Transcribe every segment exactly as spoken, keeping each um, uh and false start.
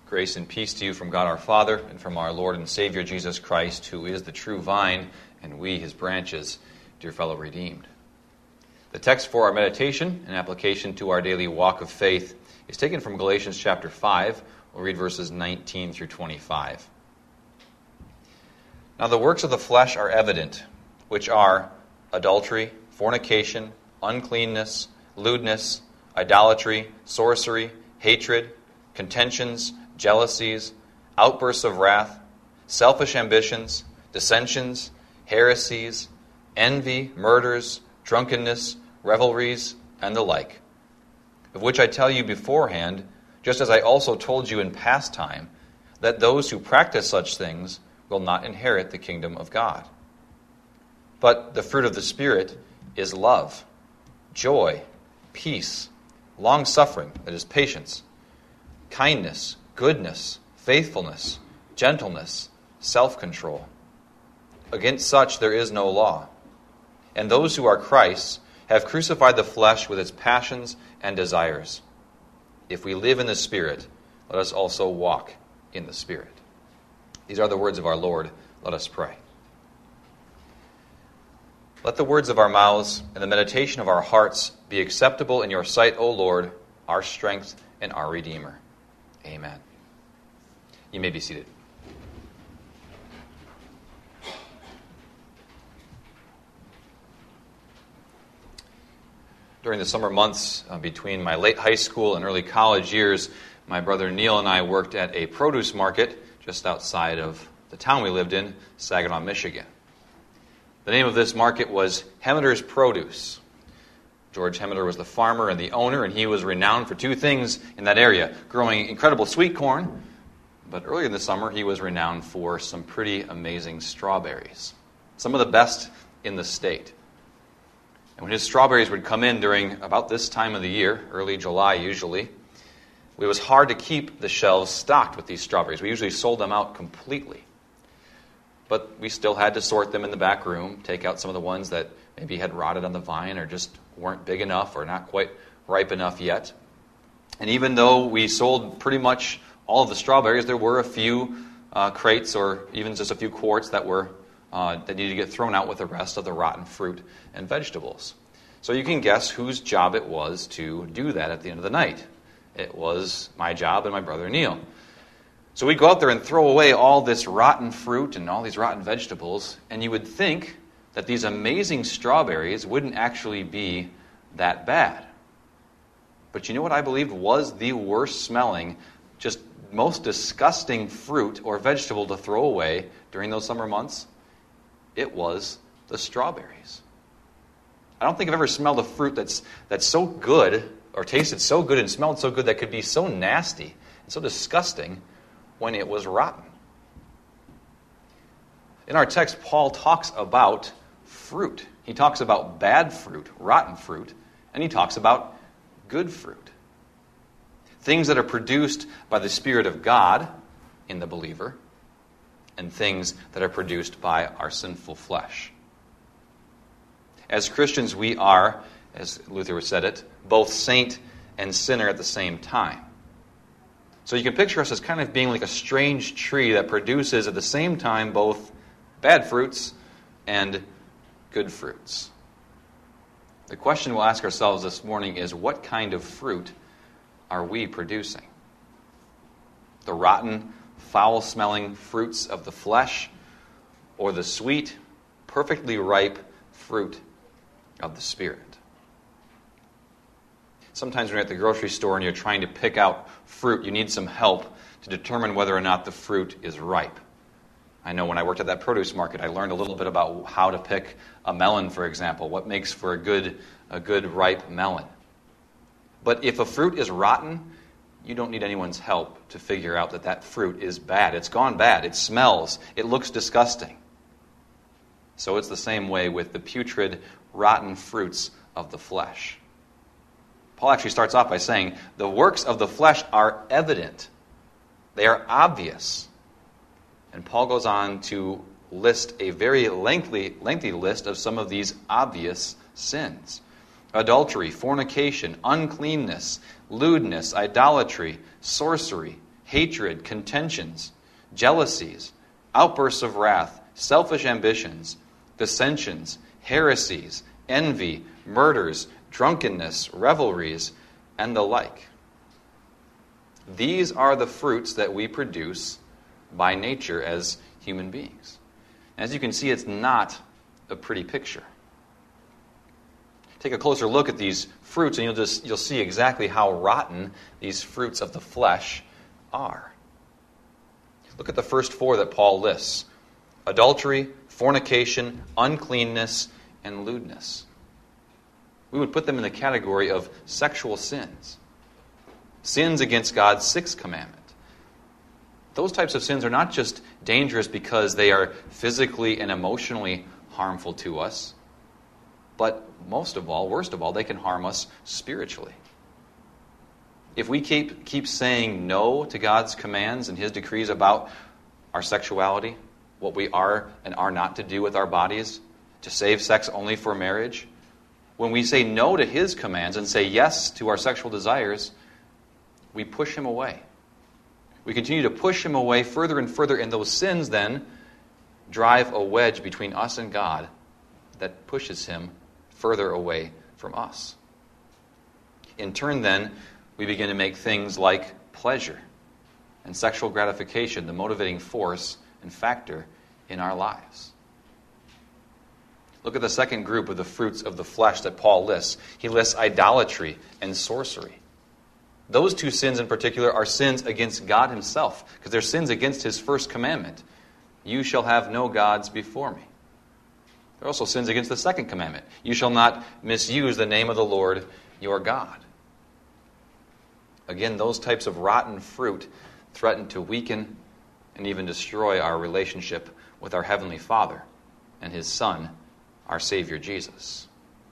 Grace and peace to you from God our Father and from our Lord and Savior Jesus Christ, who is the true vine, and we his branches, dear fellow redeemed. The text for our meditation and application to our daily walk of faith is taken from Galatians chapter five. We'll read verses nineteen through twenty-five. Now the works of the flesh are evident, which are adultery, fornication, uncleanness, lewdness, idolatry, sorcery, hatred, contentions, jealousies, outbursts of wrath, selfish ambitions, dissensions, heresies, envy, murders, drunkenness, revelries, and the like, of which I tell you beforehand, just as I also told you in past time, that those who practice such things will not inherit the kingdom of God. But the fruit of the Spirit is love, joy, peace, long-suffering, that is patience, kindness, goodness, faithfulness, gentleness, self-control. Against such there is no law. And those who are Christ's have crucified the flesh with its passions and desires. If we live in the Spirit, let us also walk in the Spirit. These are the words of our Lord. Let us pray. Let the words of our mouths and the meditation of our hearts be acceptable in your sight, O Lord, our strength and our Redeemer. Amen. You may be seated. During the summer months uh, between my late high school and early college years, my brother Neil and I worked at a produce market just outside of the town we lived in, Saginaw, Michigan. The name of this market was Hemmeter's Produce. George Hemmeter was the farmer and the owner, and he was renowned for two things in that area: growing incredible sweet corn, but earlier in the summer he was renowned for some pretty amazing strawberries, some of the best in the state. And when his strawberries would come in during about this time of the year, early July usually, it was hard to keep the shelves stocked with these strawberries. We usually sold them out completely. But we still had to sort them in the back room, take out some of the ones that maybe had rotted on the vine or just weren't big enough or not quite ripe enough yet. And even though we sold pretty much all of the strawberries, there were a few uh, crates or even just a few quarts that were uh, that needed to get thrown out with the rest of the rotten fruit and vegetables. So you can guess whose job it was to do that at the end of the night. It was my job and my brother Neil. So we'd go out there and throw away all this rotten fruit and all these rotten vegetables, and you would think that these amazing strawberries wouldn't actually be that bad. But you know what I believed was the worst smelling, just most disgusting fruit or vegetable to throw away during those summer months? It was the strawberries. I don't think I've ever smelled a fruit that's that's so good or tasted so good and smelled so good that could be so nasty and so disgusting when it was rotten. In our text, Paul talks about fruit. He talks about bad fruit, rotten fruit, and he talks about good fruit. Things that are produced by the Spirit of God in the believer, and things that are produced by our sinful flesh. As Christians, we are, as Luther said it, both saint and sinner at the same time. So you can picture us as kind of being like a strange tree that produces at the same time both bad fruits and good fruits. The question we'll ask ourselves this morning is, what kind of fruit are we producing? The rotten, foul-smelling fruits of the flesh, or the sweet, perfectly ripe fruit of the Spirit? Sometimes when you're at the grocery store and you're trying to pick out fruit, you need some help to determine whether or not the fruit is ripe. I know when I worked at that produce market, I learned a little bit about how to pick a melon, for example, what makes for a good, a good ripe melon. But if a fruit is rotten, you don't need anyone's help to figure out that that fruit is bad. It's gone bad. It smells. It looks disgusting. So it's the same way with the putrid, rotten fruits of the flesh. Paul actually starts off by saying, the works of the flesh are evident. They are obvious. And Paul goes on to list a very lengthy, lengthy list of some of these obvious sins. Adultery, fornication, uncleanness, lewdness, idolatry, sorcery, hatred, contentions, jealousies, outbursts of wrath, selfish ambitions, dissensions, heresies, envy, murders, drunkenness, revelries, and the like. These are the fruits that we produce by nature as human beings. As you can see, it's not a pretty picture. Take a closer look at these fruits, and you'll just you'll see exactly how rotten these fruits of the flesh are. Look at the first four that Paul lists: adultery, fornication, uncleanness, and lewdness. We would put them in the category of sexual sins. Sins against God's sixth commandment. Those types of sins are not just dangerous because they are physically and emotionally harmful to us, but most of all, worst of all, they can harm us spiritually. If we keep, keep saying no to God's commands and His decrees about our sexuality, what we are and are not to do with our bodies, to save sex only for marriage, when we say no to His commands and say yes to our sexual desires, we push Him away. We continue to push Him away further and further, and those sins then drive a wedge between us and God that pushes Him further away from us. In turn, then, we begin to make things like pleasure and sexual gratification the motivating force and factor in our lives. Look at the second group of the fruits of the flesh that Paul lists. He lists idolatry and sorcery. Those two sins in particular are sins against God Himself, because they're sins against His first commandment. You shall have no gods before me. They're also sins against the second commandment. You shall not misuse the name of the Lord your God. Again, those types of rotten fruit threaten to weaken and even destroy our relationship with our Heavenly Father and His Son, our Savior Jesus.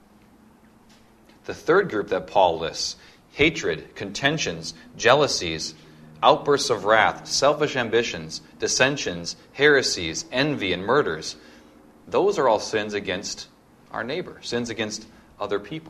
The third group that Paul lists: hatred, contentions, jealousies, outbursts of wrath, selfish ambitions, dissensions, heresies, envy, and murders. Those are all sins against our neighbor, sins against other people.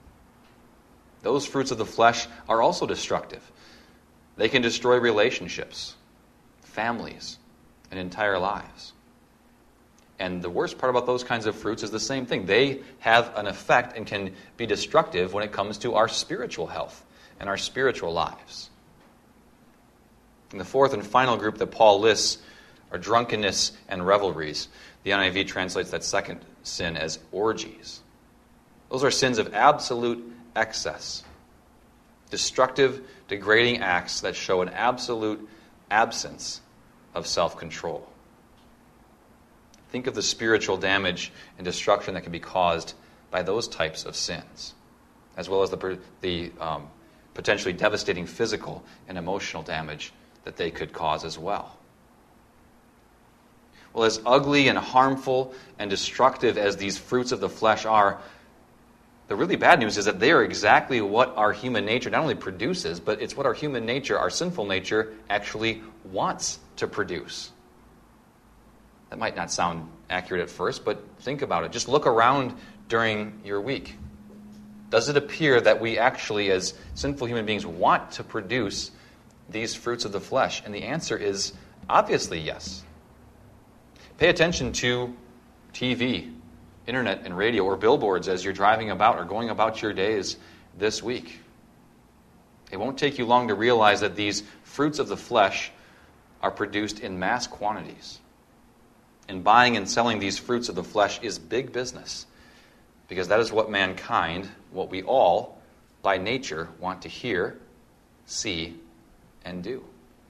Those fruits of the flesh are also destructive. They can destroy relationships, families, and entire lives. And the worst part about those kinds of fruits is the same thing. They have an effect and can be destructive when it comes to our spiritual health and our spiritual lives. And the fourth and final group that Paul lists are drunkenness and revelries. The N I V translates that second sin as orgies. Those are sins of absolute excess. Destructive, degrading acts that show an absolute absence of self-control. Think of the spiritual damage and destruction that can be caused by those types of sins, as well as the, the um, potentially devastating physical and emotional damage that they could cause as well. Well, as ugly and harmful and destructive as these fruits of the flesh are, the really bad news is that they are exactly what our human nature not only produces, but it's what our human nature, our sinful nature, actually wants to produce. That might not sound accurate at first, but think about it. Just look around during your week. Does it appear that we actually, as sinful human beings, want to produce these fruits of the flesh? And the answer is obviously yes. Pay attention to T V, internet, and radio, or billboards as you're driving about or going about your days this week. It won't take you long to realize that these fruits of the flesh are produced in mass quantities. And buying and selling these fruits of the flesh is big business, because that is what mankind, what we all, by nature, want to hear, see, and do.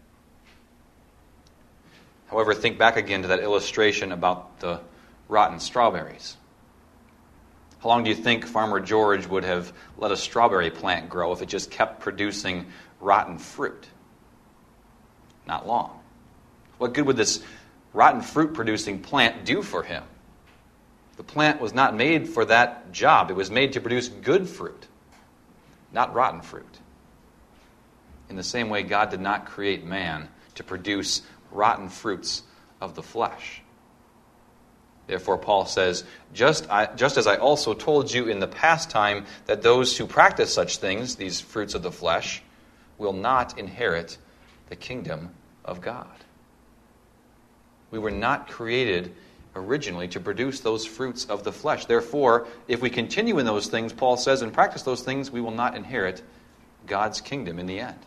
However, think back again to that illustration about the rotten strawberries. How long do you think Farmer George would have let a strawberry plant grow if it just kept producing rotten fruit? Not long. What good would this rotten fruit-producing plant do for him? The plant was not made for that job. It was made to produce good fruit, not rotten fruit. In the same way, God did not create man to produce rotten fruits of the flesh. Therefore, Paul says, just, I, just as I also told you in the past time that those who practice such things, these fruits of the flesh, will not inherit the kingdom of God. We were not created originally to produce those fruits of the flesh. Therefore, if we continue in those things, Paul says, and practice those things, we will not inherit God's kingdom in the end.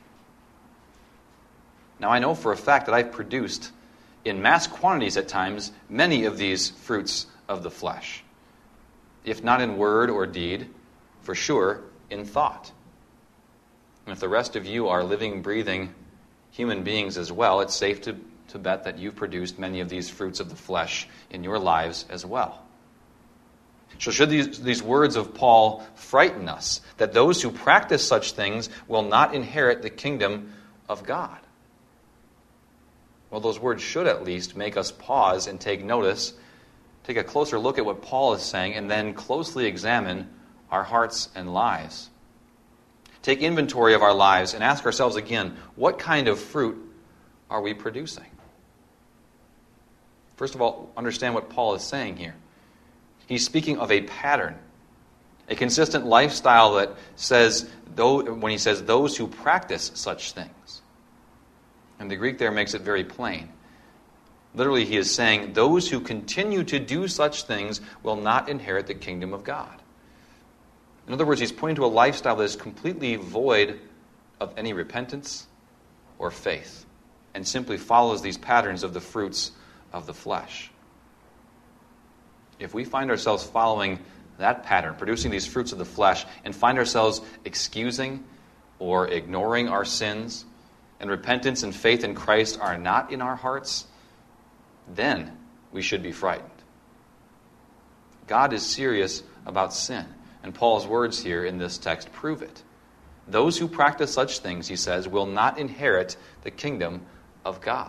Now, I know for a fact that I've produced, in mass quantities at times, many of these fruits of the flesh. If not in word or deed, for sure in thought. And if the rest of you are living, breathing human beings as well, it's safe to, to bet that you've produced many of these fruits of the flesh in your lives as well. So should these, these words of Paul frighten us, that those who practice such things will not inherit the kingdom of God? Well, those words should at least make us pause and take notice, take a closer look at what Paul is saying, and then closely examine our hearts and lives. Take inventory of our lives and ask ourselves again, what kind of fruit are we producing? First of all, understand what Paul is saying here. He's speaking of a pattern, a consistent lifestyle that says, though, when he says those who practice such things. And the Greek there makes it very plain. Literally, he is saying, those who continue to do such things will not inherit the kingdom of God. In other words, he's pointing to a lifestyle that is completely void of any repentance or faith, and simply follows these patterns of the fruits of the flesh. If we find ourselves following that pattern, producing these fruits of the flesh, and find ourselves excusing or ignoring our sins, and repentance and faith in Christ are not in our hearts, then we should be frightened. God is serious about sin, and Paul's words here in this text prove it. Those who practice such things, he says, will not inherit the kingdom of God.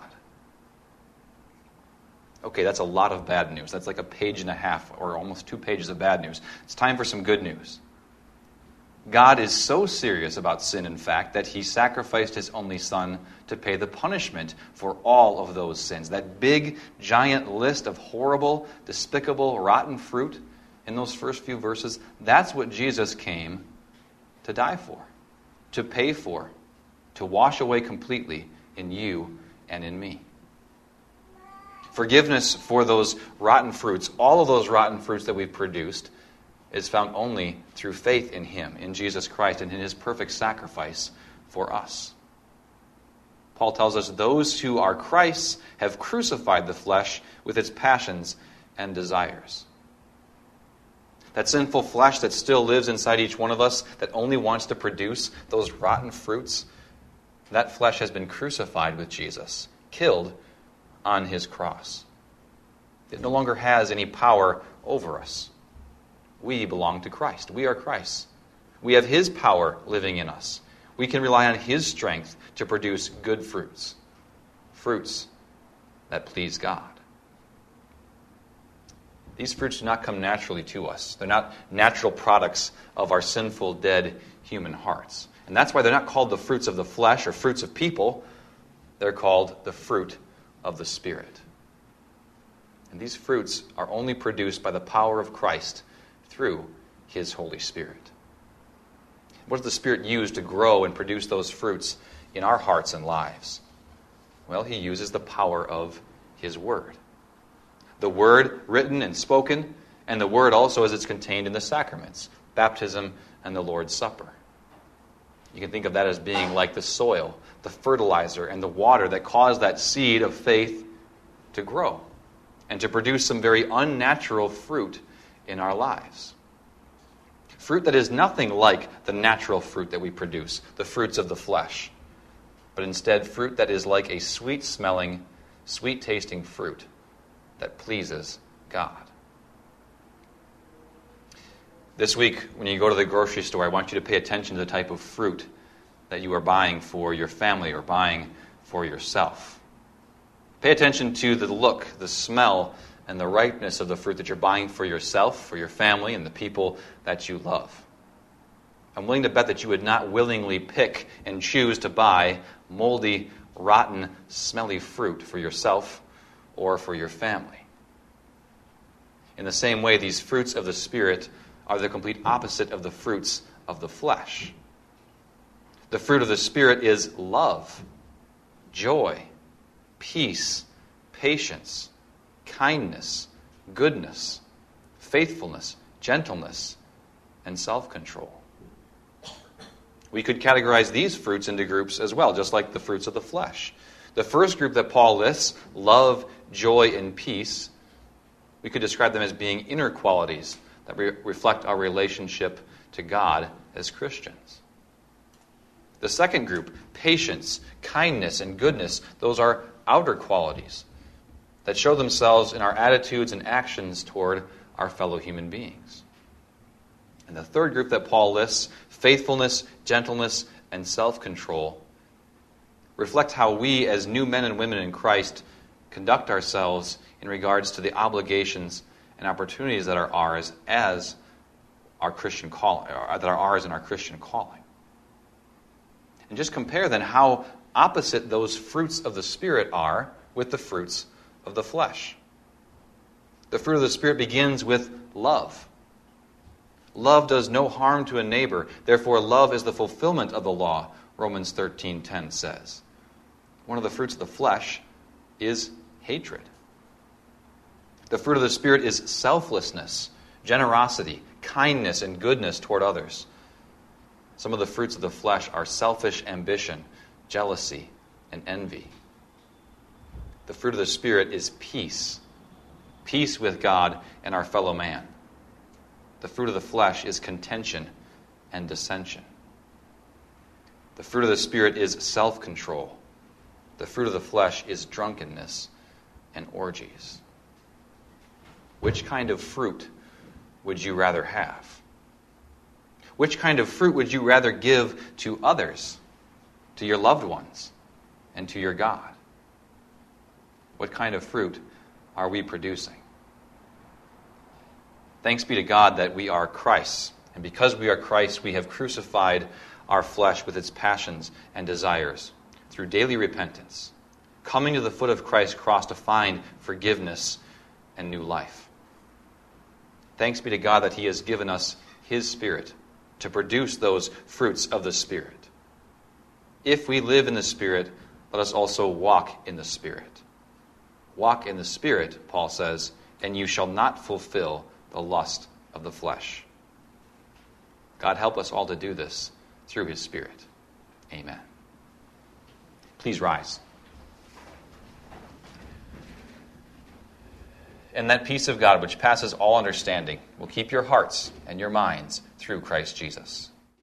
Okay, that's a lot of bad news. That's like a page and a half, or almost two pages of bad news. It's time for some good news. God is so serious about sin, in fact, that he sacrificed his only son to pay the punishment for all of those sins. That big, giant list of horrible, despicable, rotten fruit in those first few verses, that's what Jesus came to die for, to pay for, to wash away completely in you and in me. Forgiveness for those rotten fruits, all of those rotten fruits that we've produced, is found only through faith in him, in Jesus Christ, and in his perfect sacrifice for us. Paul tells us those who are Christ's have crucified the flesh with its passions and desires. That sinful flesh that still lives inside each one of us, that only wants to produce those rotten fruits, that flesh has been crucified with Jesus, killed on his cross. It no longer has any power over us. We belong to Christ. We are Christ's. We have his power living in us. We can rely on his strength to produce good fruits, fruits that please God. These fruits do not come naturally to us. They're not natural products of our sinful, dead human hearts. And that's why they're not called the fruits of the flesh or fruits of people. They're called the fruit of the Spirit. And these fruits are only produced by the power of Christ through his Holy Spirit. What does the Spirit use to grow and produce those fruits in our hearts and lives? Well, he uses the power of his Word. The Word written and spoken, and the Word also as it's contained in the sacraments, baptism and the Lord's Supper. You can think of that as being like the soil, the fertilizer, and the water that cause that seed of faith to grow and to produce some very unnatural fruit in our lives. Fruit that is nothing like the natural fruit that we produce, the fruits of the flesh, but instead fruit that is like a sweet-smelling, sweet-tasting fruit that pleases God. This week, when you go to the grocery store, I want you to pay attention to the type of fruit that you are buying for your family or buying for yourself. Pay attention to the look, the smell, and the ripeness of the fruit that you're buying for yourself, for your family, and the people that you love. I'm willing to bet that you would not willingly pick and choose to buy moldy, rotten, smelly fruit for yourself or for your family. In the same way, these fruits of the Spirit are the complete opposite of the fruits of the flesh. The fruit of the Spirit is love, joy, peace, patience, kindness, goodness, faithfulness, gentleness, and self-control. We could categorize these fruits into groups as well, just like the fruits of the flesh. The first group that Paul lists, love, joy, and peace, we could describe them as being inner qualities that re- reflect our relationship to God as Christians. The second group, patience, kindness, and goodness, those are outer qualities that show themselves in our attitudes and actions toward our fellow human beings. And the third group that Paul lists, faithfulness, gentleness, and self-control, reflect how we as new men and women in Christ conduct ourselves in regards to the obligations and opportunities that are ours as our Christian calling, that are ours in our Christian calling. And just compare then how opposite those fruits of the Spirit are with the fruits of the flesh. The fruit of the Spirit begins with love. Love does no harm to a neighbor. Therefore, love is the fulfillment of the law, Romans thirteen ten says. One of the fruits of the flesh is hatred. The fruit of the Spirit is selflessness, generosity, kindness, and goodness toward others. Some of the fruits of the flesh are selfish ambition, jealousy, and envy. The fruit of the Spirit is peace, peace with God and our fellow man. The fruit of the flesh is contention and dissension. The fruit of the Spirit is self-control. The fruit of the flesh is drunkenness and orgies. Which kind of fruit would you rather have? Which kind of fruit would you rather give to others, to your loved ones, and to your God? What kind of fruit are we producing? Thanks be to God that we are Christ's, and because we are Christ, we have crucified our flesh with its passions and desires through daily repentance, coming to the foot of Christ's cross to find forgiveness and new life. Thanks be to God that He has given us His Spirit to produce those fruits of the Spirit. If we live in the Spirit, let us also walk in the Spirit. Walk in the Spirit, Paul says, and you shall not fulfill the lust of the flesh. God help us all to do this through His Spirit. Amen. Please rise. And that peace of God, which passes all understanding, will keep your hearts and your minds through Christ Jesus.